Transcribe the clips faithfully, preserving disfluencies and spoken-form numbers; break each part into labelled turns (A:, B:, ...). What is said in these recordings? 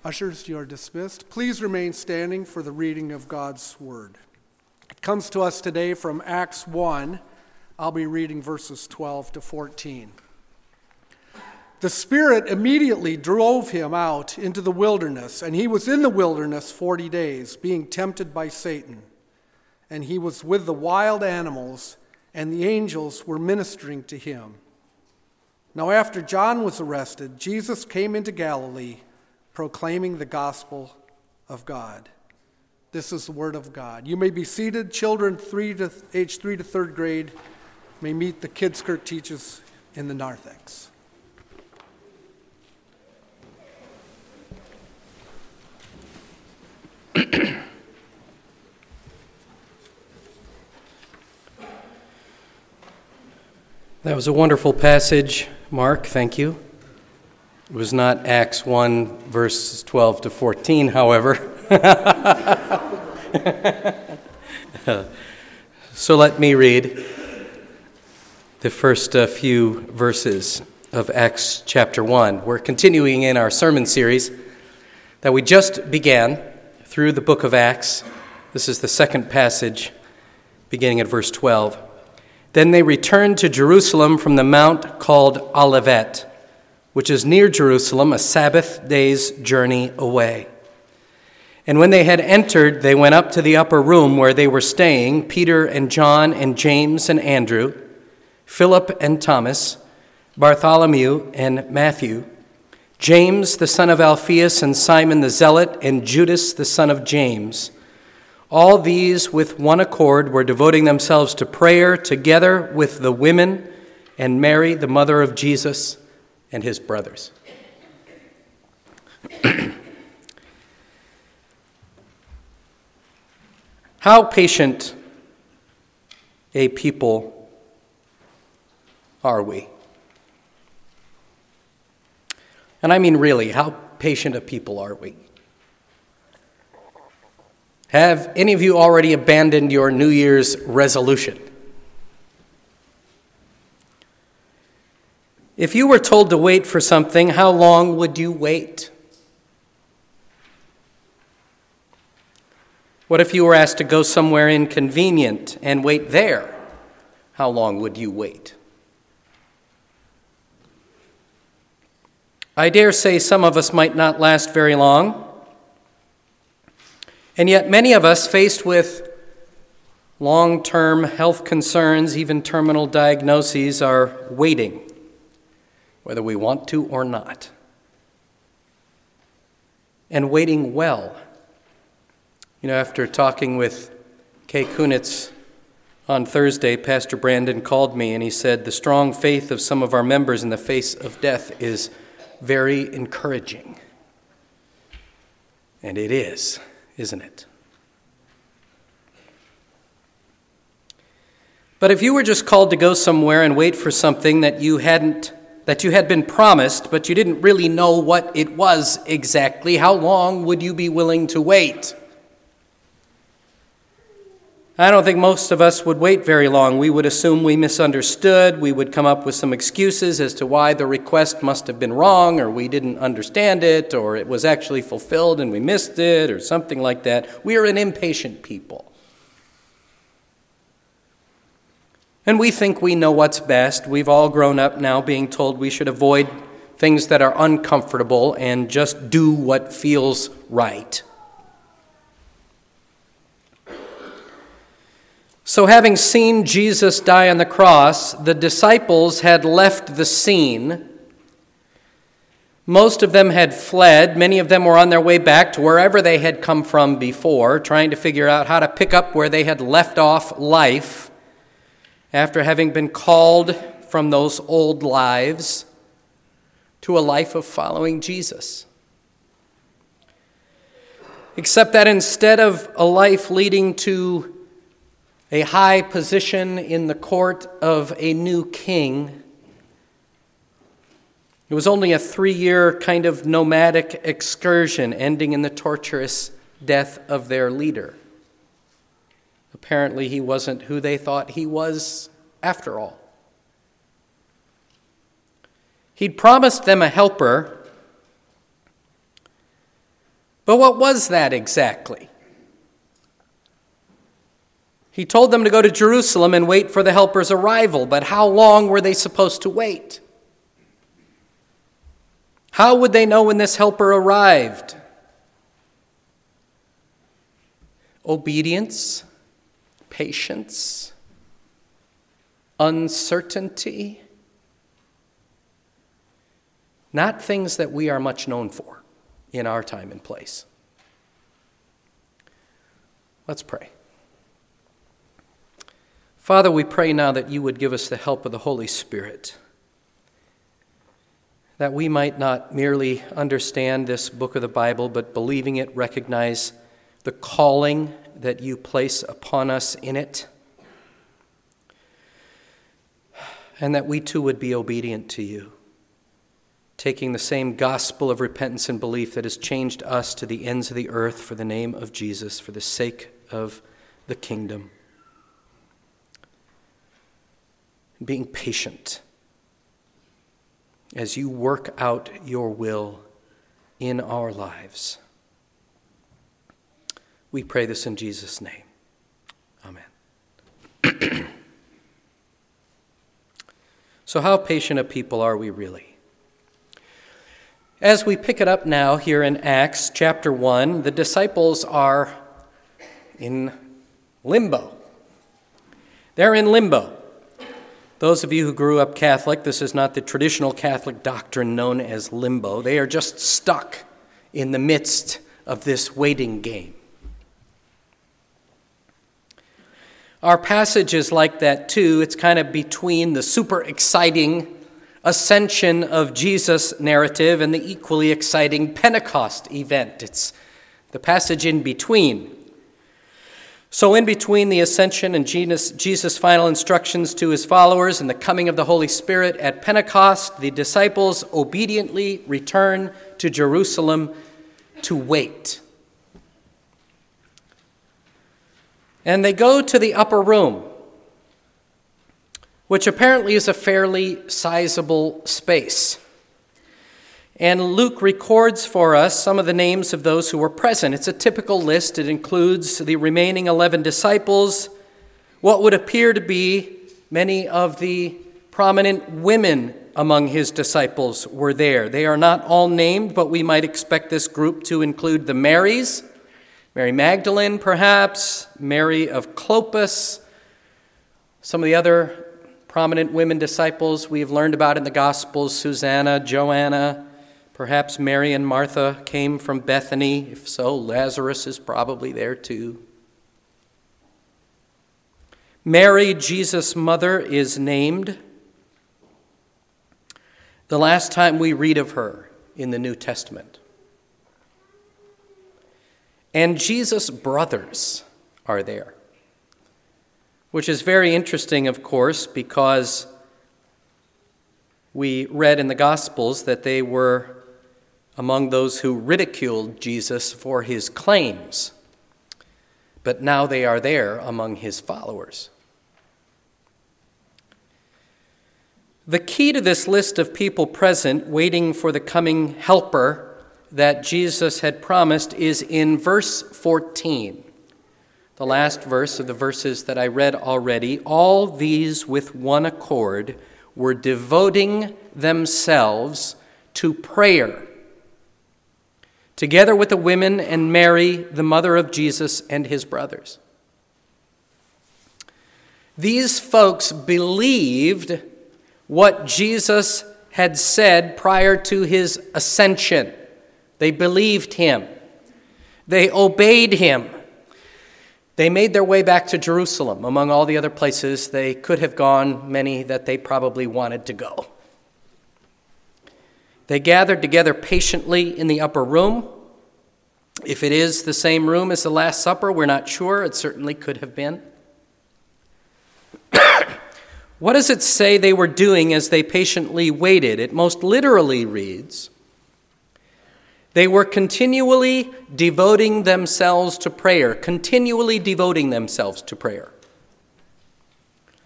A: Ushers, you are dismissed. Please remain standing for the reading of God's word. It comes to us today from Acts one. I'll be reading verses twelve to fourteen. The Spirit immediately drove him out into the wilderness, and he was in the wilderness forty days, being tempted by Satan. And he was with the wild animals, and the angels were ministering to him. Now after John was arrested, Jesus came into Galilee, proclaiming the gospel of God. This is the word of God. You may be seated. Children three to age three to third grade may meet the kids' Kurt teachers in the narthex.
B: That was a wonderful passage, Mark. Thank you. It was not Acts one, verses twelve to fourteen, however. So let me read the first uh, few verses of Acts chapter one. We're continuing in our sermon series that we just began through the book of Acts. This is the second passage, beginning at verse twelve. Then they returned to Jerusalem from the mount called Olivet, which is near Jerusalem, a Sabbath day's journey away. And when they had entered, they went up to the upper room where they were staying, Peter and John and James and Andrew, Philip and Thomas, Bartholomew and Matthew, James the son of Alphaeus and Simon the Zealot, and Judas the son of James. All these with one accord were devoting themselves to prayer together with the women and Mary, the mother of Jesus, and his brothers. How patient a people are we? And I mean really, how patient a people are we? Have any of you already abandoned your New Year's resolution? If you were told to wait for something, how long would you wait? What if you were asked to go somewhere inconvenient and wait there? How long would you wait? I dare say some of us might not last very long. And yet many of us, faced with long-term health concerns, even terminal diagnoses, are waiting, whether we want to or not. And waiting well. You know, after talking with Kay Kunitz on Thursday, Pastor Brandon called me and he said, the strong faith of some of our members in the face of death is very encouraging. And it is, isn't it? But if you were just called to go somewhere and wait for something that you hadn't, that you had been promised, but you didn't really know what it was exactly, how long would you be willing to wait? I don't think most of us would wait very long. We would assume we misunderstood. We would come up with some excuses as to why the request must have been wrong, or we didn't understand it, or it was actually fulfilled and we missed it, or something like that. We are an impatient people. And we think we know what's best. We've all grown up now being told we should avoid things that are uncomfortable and just do what feels right. So having seen Jesus die on the cross, the disciples had left the scene. Most of them had fled. Many of them were on their way back to wherever they had come from before, trying to figure out how to pick up where they had left off life after having been called from those old lives to a life of following Jesus. Except that instead of a life leading to a high position in the court of a new king, it was only a three-year kind of nomadic excursion ending in the torturous death of their leader. Apparently he wasn't who they thought he was after all. He'd promised them a helper, But what was that exactly? He told them to go to Jerusalem and wait for the Helper's arrival, but how long were they supposed to wait? How would they know when this Helper arrived? Obedience, patience, uncertainty. Not things that we are much known for in our time and place. Let's pray. Father, we pray now that you would give us the help of the Holy Spirit, that we might not merely understand this book of the Bible, but believing it, recognize the calling that you place upon us in it, and that we too would be obedient to you, taking the same gospel of repentance and belief that has changed us to the ends of the earth for the name of Jesus, for the sake of the kingdom. Being patient as you work out your will in our lives. We pray this in Jesus' name. Amen. So how patient a people are we really? As we pick it up now here in Acts chapter one, the disciples are in limbo. They're in limbo. Those of you who grew up Catholic, this is not the traditional Catholic doctrine known as limbo. They are just stuck in the midst of this waiting game. Our passage is like that too. It's kind of between the super exciting ascension of Jesus narrative and the equally exciting Pentecost event. It's the passage in between. So in between the ascension and Jesus' final instructions to his followers and the coming of the Holy Spirit at Pentecost, the disciples obediently return to Jerusalem to wait. And they go to the upper room, which apparently is a fairly sizable space. And Luke records for us some of the names of those who were present. It's a typical list. It includes the remaining eleven disciples, what would appear to be many of the prominent women among his disciples were there. They are not all named, but we might expect this group to include the Marys, Mary Magdalene perhaps, Mary of Clopas, some of the other prominent women disciples we have learned about in the Gospels, Susanna, Joanna. Perhaps Mary and Martha came from Bethany. If so, Lazarus is probably there too. Mary, Jesus' mother, is named the last time we read of her in the New Testament. And Jesus' brothers are there, which is very interesting, of course, because we read in the Gospels that they were among those who ridiculed Jesus for his claims. But now they are there among his followers. The key to this list of people present, waiting for the coming helper that Jesus had promised, is in verse fourteen. The last verse of the verses that I read already. All these with one accord were devoting themselves to prayer, together with the women and Mary, the mother of Jesus, and his brothers. These folks believed what Jesus had said prior to his ascension. They believed him. They obeyed him. They made their way back to Jerusalem. Among all the other places they could have gone, many that they probably wanted to go. They gathered together patiently in the upper room. If it is the same room as the Last Supper, we're not sure. It certainly could have been. What does it say they were doing as they patiently waited? It most literally reads, they were continually devoting themselves to prayer, continually devoting themselves to prayer.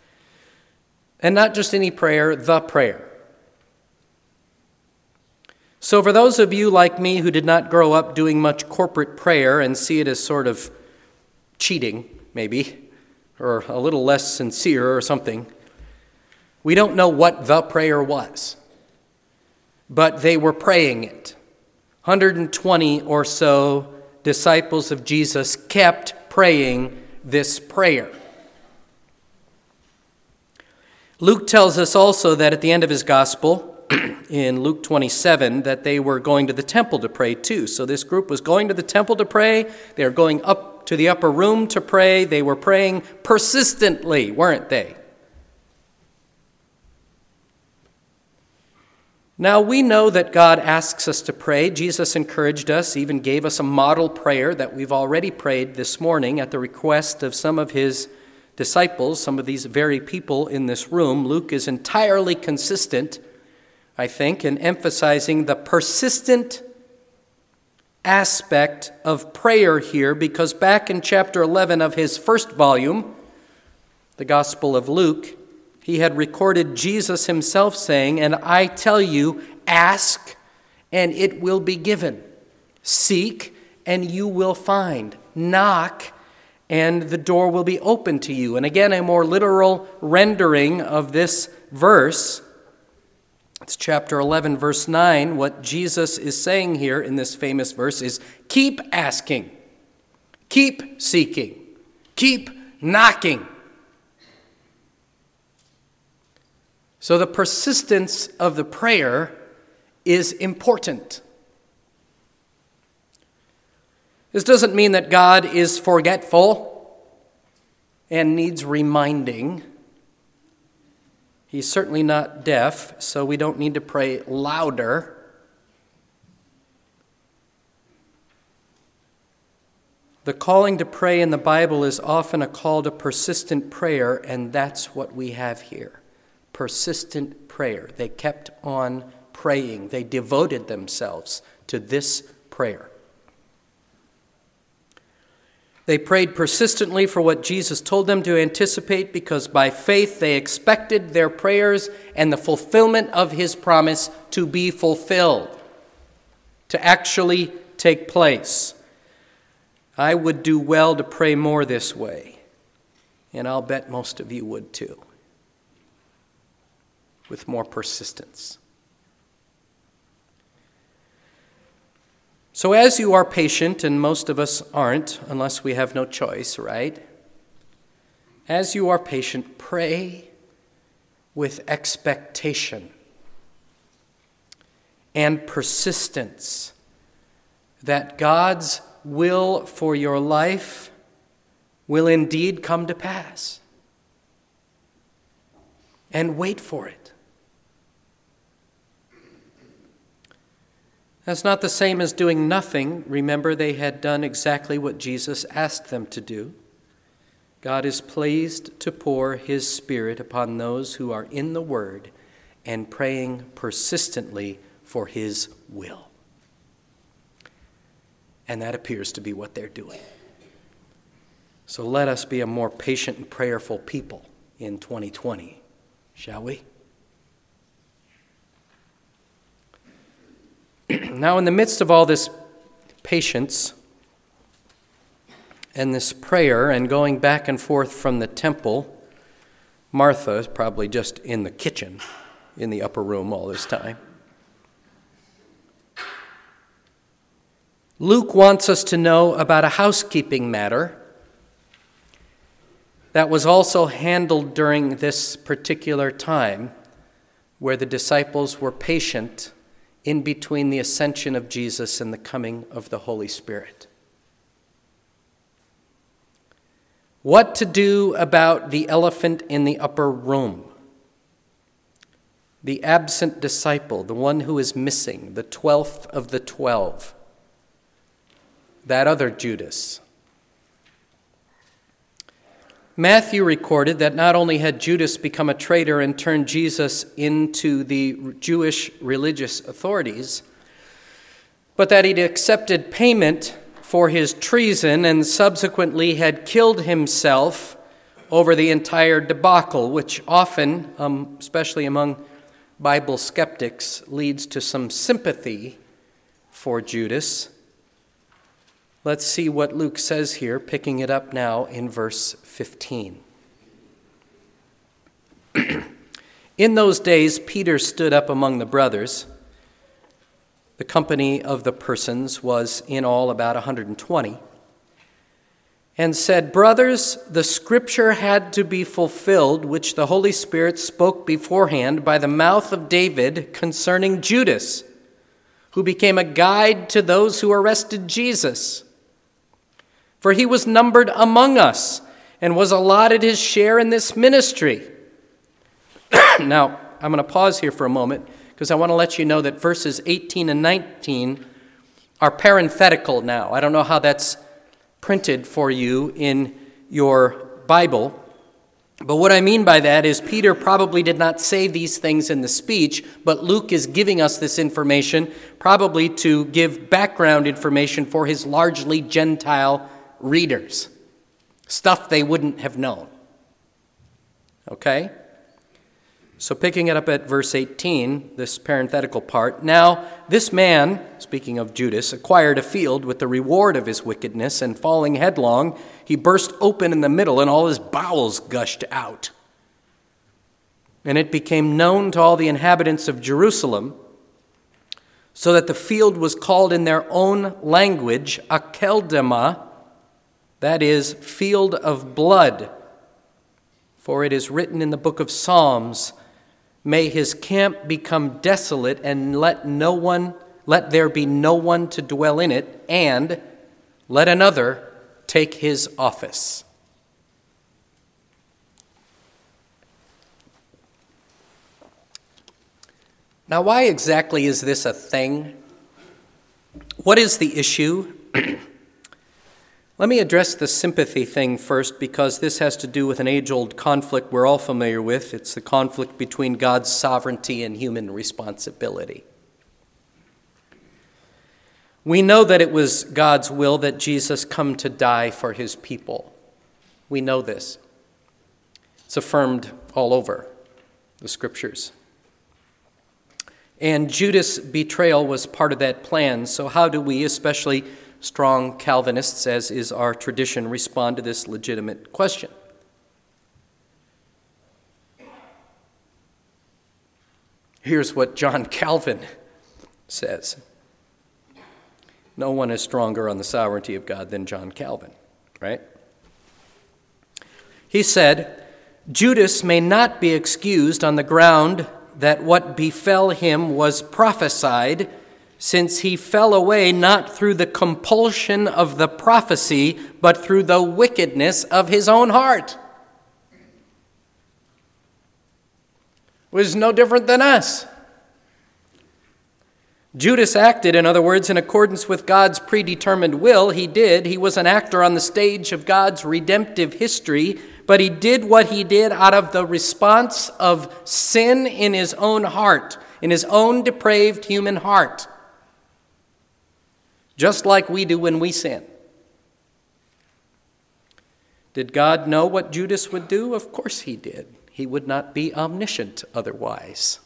B: And not just any prayer, the prayer. So for those of you like me who did not grow up doing much corporate prayer and see it as sort of cheating, maybe, or a little less sincere or something, we don't know what the prayer was. But they were praying it. one hundred twenty or so disciples of Jesus kept praying this prayer. Luke tells us also that at the end of his gospel, in Luke twenty-seven, that they were going to the temple to pray too. So this group was going to the temple to pray. They were going up to the upper room to pray. They were praying persistently, weren't they? Now, we know that God asks us to pray. Jesus encouraged us, even gave us a model prayer that we've already prayed this morning at the request of some of his disciples, some of these very people in this room. Luke is entirely consistent, I think, in emphasizing the persistent aspect of prayer here, because back in chapter eleven of his first volume, the Gospel of Luke, he had recorded Jesus himself saying, "And I tell you, ask, and it will be given. Seek, and you will find. Knock, and the door will be open to you." And again, a more literal rendering of this verse. It's chapter eleven, verse nine. What Jesus is saying here in this famous verse is, keep asking, keep seeking, keep knocking. So the persistence of the prayer is important. This doesn't mean that God is forgetful and needs reminding. He's certainly not deaf, so we don't need to pray louder. The calling to pray in the Bible is often a call to persistent prayer, and that's what we have here. Persistent prayer. They kept on praying. They devoted themselves to this prayer. They prayed persistently for what Jesus told them to anticipate, because by faith they expected their prayers and the fulfillment of his promise to be fulfilled, to actually take place. I would do well to pray more this way, and I'll bet most of you would too, with more persistence. So as you are patient, and most of us aren't unless we have no choice, right? As you are patient, pray with expectation and persistence that God's will for your life will indeed come to pass. And wait for it. That's not the same as doing nothing. Remember, they had done exactly what Jesus asked them to do. God is pleased to pour his Spirit upon those who are in the Word and praying persistently for his will. And that appears to be what they're doing. So let us be a more patient and prayerful people in twenty twenty, shall we? Now, in the midst of all this patience and this prayer and going back and forth from the temple, Martha is probably just in the kitchen, in the upper room all this time. Luke wants us to know about a housekeeping matter that was also handled during this particular time, where the disciples were patient in between the ascension of Jesus and the coming of the Holy Spirit. What to do about the elephant in the upper room? The absent disciple, the one who is missing, the twelfth of the twelve. That other Judas. Matthew recorded that not only had Judas become a traitor and turned Jesus into the Jewish religious authorities, but that he'd accepted payment for his treason and subsequently had killed himself over the entire debacle, which often, um, especially among Bible skeptics leads to some sympathy for Judas. Let's see what Luke says here, picking it up now in verse fifteen. In those days, Peter stood up among the brothers. The company of the persons was in all about one hundred twenty. And said, "Brothers, the scripture had to be fulfilled, which the Holy Spirit spoke beforehand by the mouth of David concerning Judas, who became a guide to those who arrested Jesus. For he was numbered among us and was allotted his share in this ministry." Now, I'm going to pause here for a moment because I want to let you know that verses eighteen and nineteen are parenthetical now. I don't know how that's printed for you in your Bible. But what I mean by that is Peter probably did not say these things in the speech, but Luke is giving us this information probably to give background information for his largely Gentile readers, stuff they wouldn't have known. Okay? So picking it up at verse eighteen, this parenthetical part, "Now this man," speaking of Judas, "acquired a field with the reward of his wickedness, and falling headlong, he burst open in the middle, and all his bowels gushed out. And it became known to all the inhabitants of Jerusalem, so that the field was called in their own language Akeldama, that is, field of blood. For it is written in the book of Psalms, 'May his camp become desolate, and let no one, let there be no one to dwell in it, and let another take his office.'" Now, why exactly is this a thing? What is the issue? Let me address the sympathy thing first, because this has to do with an age-old conflict we're all familiar with. It's the conflict between God's sovereignty and human responsibility. We know that it was God's will that Jesus come to die for his people. We know this. It's affirmed all over the scriptures. And Judas' betrayal was part of that plan. So how do we, especially strong Calvinists, as is our tradition, respond to this legitimate question? Here's what John Calvin says. No one is stronger on the sovereignty of God than John Calvin, right? He said, "Judas may not be excused on the ground that what befell him was prophesied, since he fell away not through the compulsion of the prophecy, but through the wickedness of his own heart." It was no different than us. Judas acted, in other words, in accordance with God's predetermined will. He did. He was an actor on the stage of God's redemptive history, but he did what he did out of the response of sin in his own heart, in his own depraved human heart. Just like we do when we sin. Did God know what Judas would do? Of course he did. He would not be omniscient otherwise.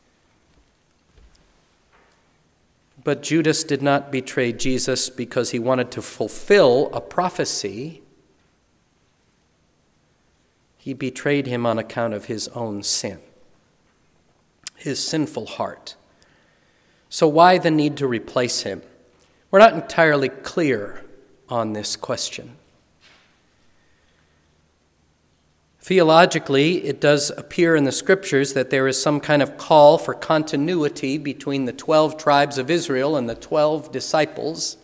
B: But Judas did not betray Jesus because he wanted to fulfill a prophecy. He betrayed him on account of his own sin, his sinful heart. So why the need to replace him? We're not entirely clear on this question. Theologically, it does appear in the scriptures that there is some kind of call for continuity between the twelve tribes of Israel and the twelve disciples.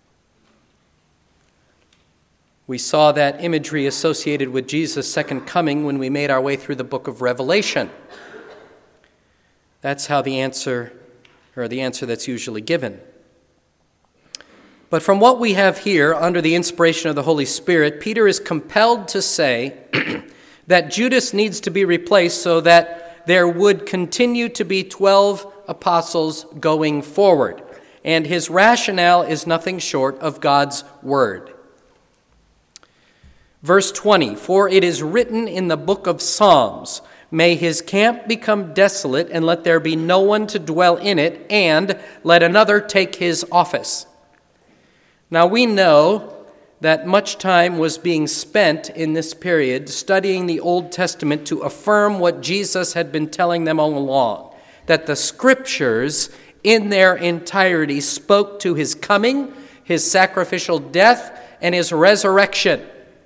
B: We saw that imagery associated with Jesus' second coming when we made our way through the book of Revelation. That's how the answer, or the answer that's usually given. But from what we have here, under the inspiration of the Holy Spirit, Peter is compelled to say that Judas needs to be replaced so that there would continue to be twelve apostles going forward. And his rationale is nothing short of God's word. Verse twenty, "For it is written in the book of Psalms, May his camp become desolate, and let there be no one to dwell in it, and let another take his office. Now we know that much time was being spent in this period studying the Old Testament to affirm what Jesus had been telling them all along, that the Scriptures in their entirety spoke to his coming, his sacrificial death, and his resurrection.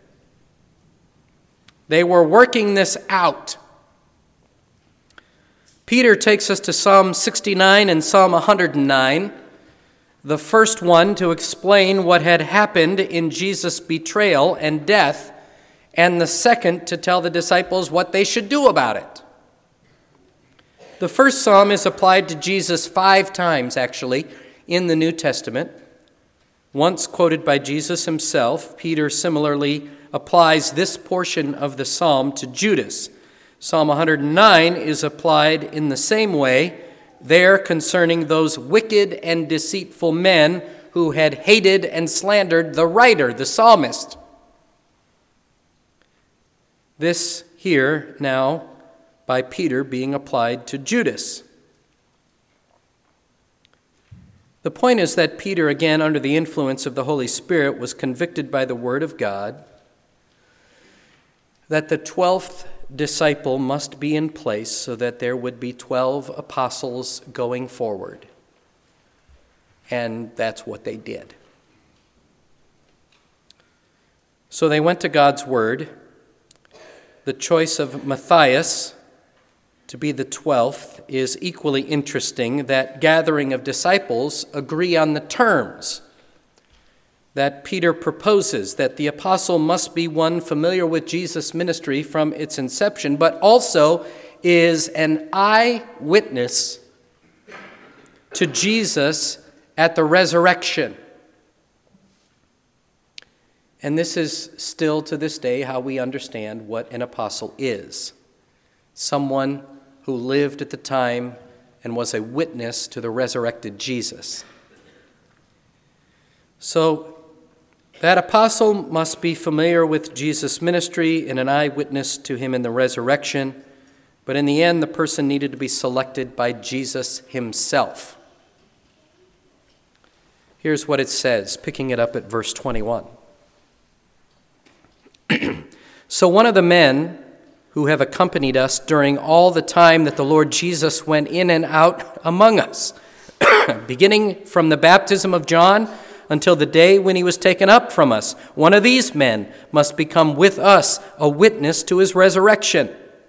B: They were working this out. Peter takes us to Psalm sixty-nine and Psalm one hundred nine, the first one to explain what had happened in Jesus' betrayal and death, and the second to tell the disciples what they should do about it. The first psalm is applied to Jesus five times, actually, in the New Testament. Once quoted by Jesus himself, Peter similarly applies this portion of the psalm to Judas. Psalm one hundred nine is applied in the same way, there concerning those wicked and deceitful men who had hated and slandered the writer, the psalmist. This here now by Peter being applied to Judas. The point is that Peter, again under the influence of the Holy Spirit, was convicted by the Word of God that the twelfth disciple must be in place so that there would be twelve apostles going forward. And that's what they did. So they went to God's Word. The choice of Matthias to be the twelfth is equally interesting. That gathering of disciples agree on the terms that Peter proposes, that the apostle must be one familiar with Jesus' ministry from its inception, but also is an eyewitness to Jesus at the resurrection. And this is still to this day how we understand what an apostle is. Someone who lived at the time and was a witness to the resurrected Jesus. So that apostle must be familiar with Jesus' ministry and an eyewitness to him in the resurrection. But in the end, the person needed to be selected by Jesus himself. Here's what it says, picking it up at verse twenty-one. So one of the men who have accompanied us during all the time that the Lord Jesus went in and out among us, beginning from the baptism of John until the day when he was taken up from us, one of these men must become with us a witness to his resurrection.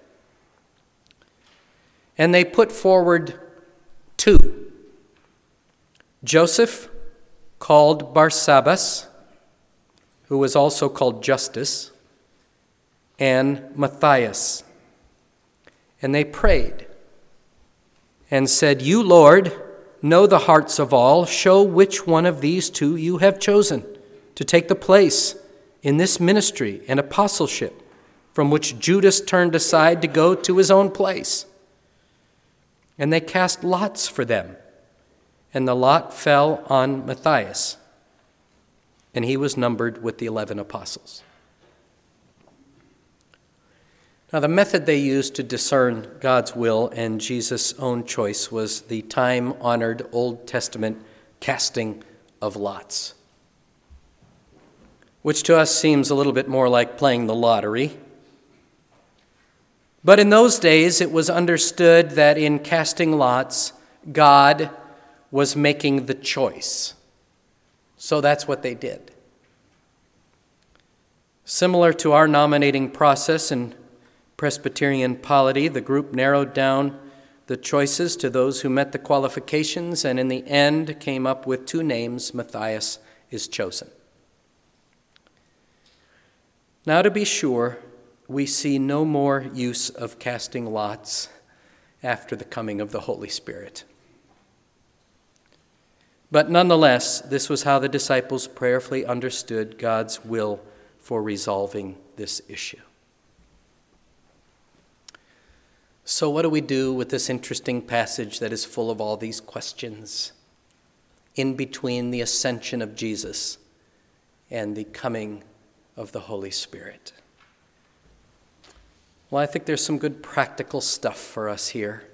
B: And they put forward two. Joseph, called Barsabbas, who was also called Justus, and Matthias. And they prayed and said, "You, Lord, know the hearts of all. Show which one of these two you have chosen to take the place in this ministry and apostleship from which Judas turned aside to go to his own place." And they cast lots for them, and the lot fell on Matthias, and he was numbered with the eleven apostles. Now, the method they used to discern God's will and Jesus' own choice was the time-honored Old Testament casting of lots, which to us seems a little bit more like playing the lottery. But in those days, it was understood that in casting lots, God was making the choice. So that's what they did. Similar to our nominating process in Presbyterian polity, the group narrowed down the choices to those who met the qualifications, and in the end came up with two names. Matthias is chosen. Now, to be sure, we see no more use of casting lots after the coming of the Holy Spirit. But nonetheless, this was how the disciples prayerfully understood God's will for resolving this issue. So what do we do with this interesting passage that is full of all these questions in between the ascension of Jesus and the coming of the Holy Spirit? Well, I think there's some good practical stuff for us here.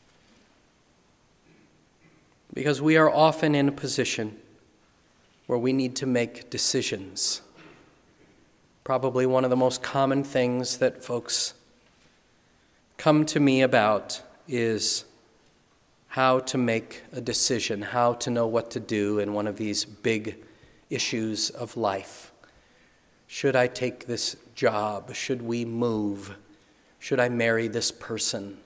B: Because we are often in a position where we need to make decisions. Probably one of the most common things that folks come to me about is how to make a decision, how to know what to do in one of these big issues of life. Should I take this job? Should we move? Should I marry this person?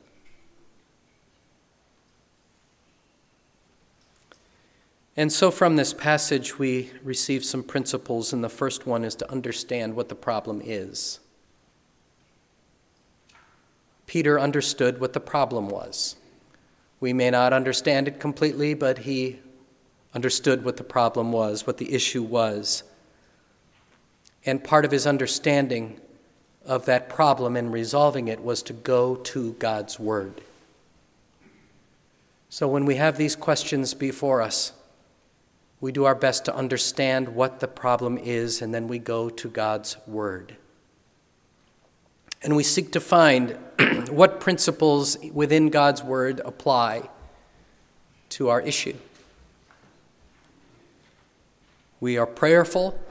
B: And so from this passage, we receive some principles, and the first one is to understand what the problem is. Peter understood what the problem was. We may not understand it completely, but he understood what the problem was, what the issue was. And part of his understanding of that problem and resolving it was to go to God's Word. So when we have these questions before us, we do our best to understand what the problem is, and then we go to God's Word. And we seek to find what principles within God's Word apply to our issue. We are prayerful.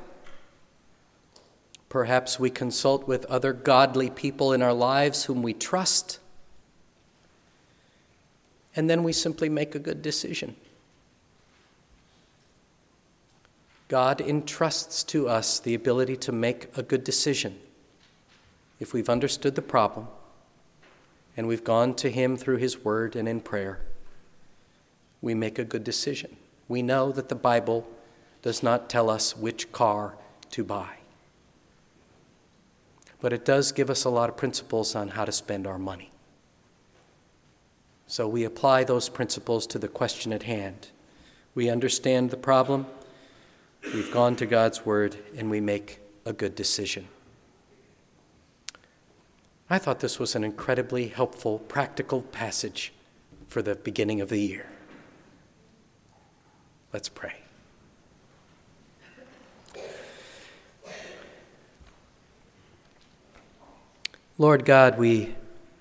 B: Perhaps we consult with other godly people in our lives whom we trust. And then we simply make a good decision. God entrusts to us the ability to make a good decision. If we've understood the problem and we've gone to Him through His Word and in prayer, we make a good decision. We know that the Bible does not tell us which car to buy, but it does give us a lot of principles on how to spend our money. So we apply those principles to the question at hand. We understand the problem. We've gone to God's Word, and we make a good decision. I thought this was an incredibly helpful, practical passage for the beginning of the year. Let's pray. Lord God, we,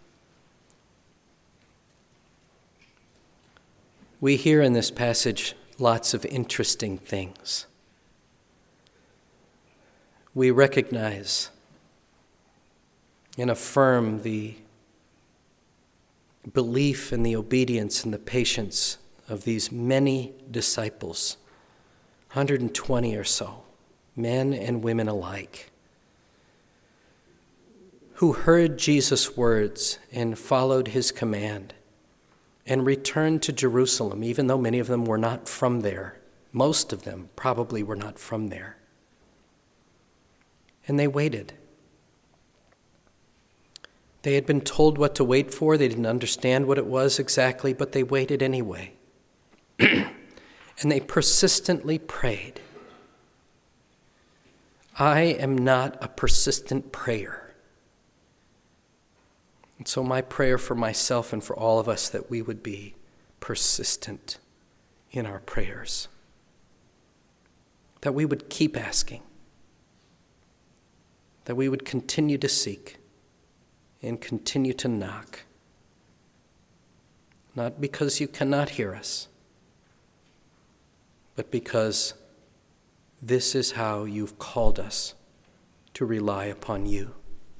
B: we hear in this passage lots of interesting things. We recognize and affirm the belief and the obedience and the patience of these many disciples, one hundred twenty or so, men and women alike, who heard Jesus' words and followed his command and returned to Jerusalem, even though many of them were not from there. Most of them probably were not from there. And they waited. They had been told what to wait for. They didn't understand what it was exactly, but they waited anyway. And they persistently prayed. I am not a persistent prayer. And so my prayer for myself and for all of us that we would be persistent in our prayers. That we would keep asking. That we would continue to seek and continue to knock. Not because you cannot hear us, but because this is how you've called us to rely upon you.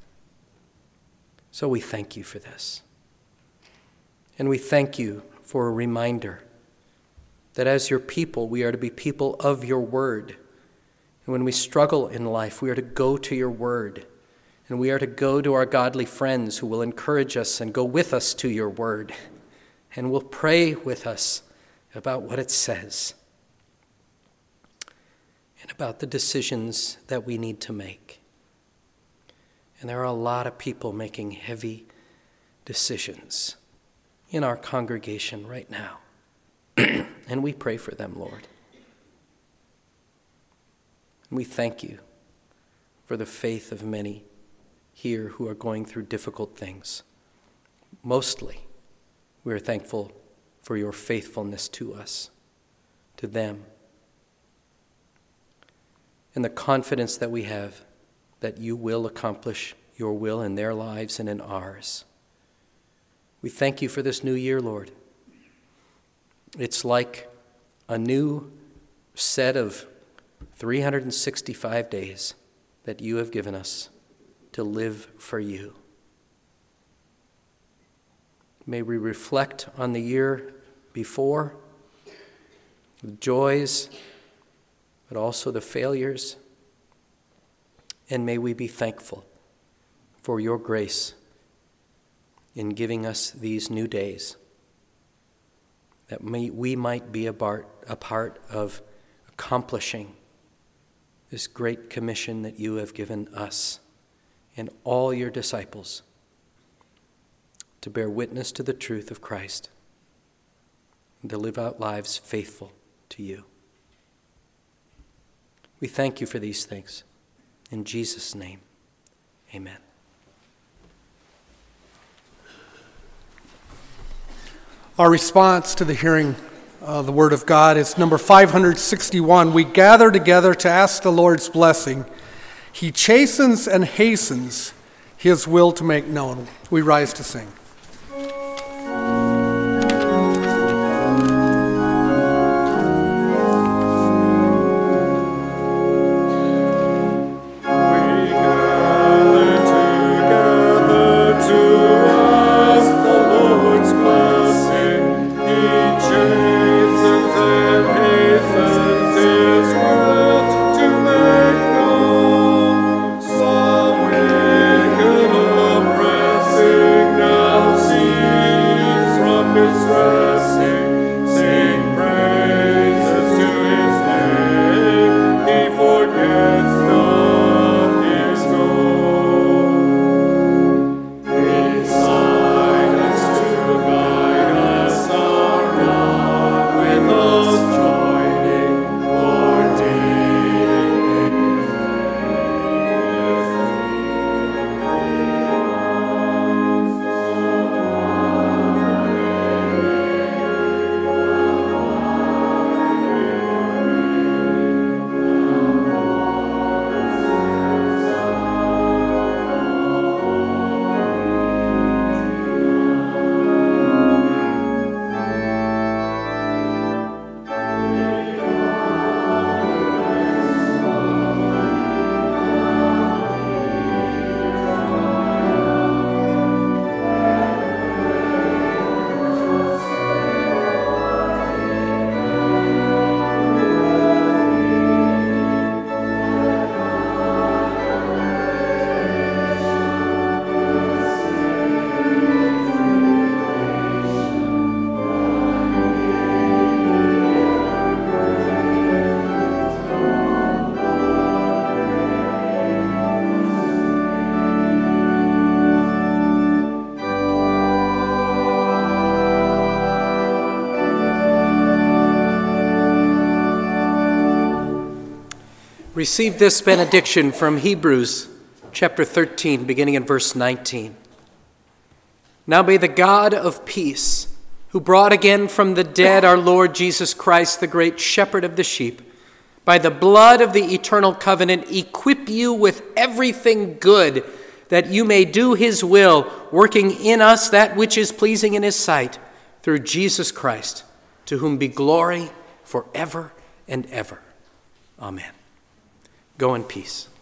B: So we thank you for this. And we thank you for a reminder that as your people, we are to be people of your word. And when we struggle in life, we are to go to your word. And we are to go to our godly friends who will encourage us and go with us to your word. And will pray with us about what it says. And about the decisions that we need to make. And there are a lot of people making heavy decisions in our congregation right now. And we pray for them, Lord. And we thank you for the faith of many here who are going through difficult things. Mostly, we are thankful for your faithfulness to us, to them, and the confidence that we have that you will accomplish your will in their lives and in ours. We thank you for this new year, Lord. It's like a new set of three hundred sixty-five days that you have given us to live for you. May we reflect on the year before, the joys, but also the failures. And may we be thankful for your grace in giving us these new days, that may, we might be a part, a part of accomplishing this great commission that you have given us and all your disciples to bear witness to the truth of Christ and to live out lives faithful to you. We thank you for these things. In Jesus' name, amen.
A: Our response to the hearing of the Word of God is number five hundred sixty-one. We gather together to ask the Lord's blessing. He chastens and hastens his will to make known. We rise to sing. Receive this benediction from Hebrews chapter thirteen, beginning in verse nineteen. Now may the God of peace, who brought again from the dead our Lord Jesus Christ, the great shepherd of the sheep, by the blood of the eternal covenant, equip you with everything good, that you may do his will, working in us that which is pleasing in his sight, through Jesus Christ, to whom be glory forever and ever. Amen. Go in peace.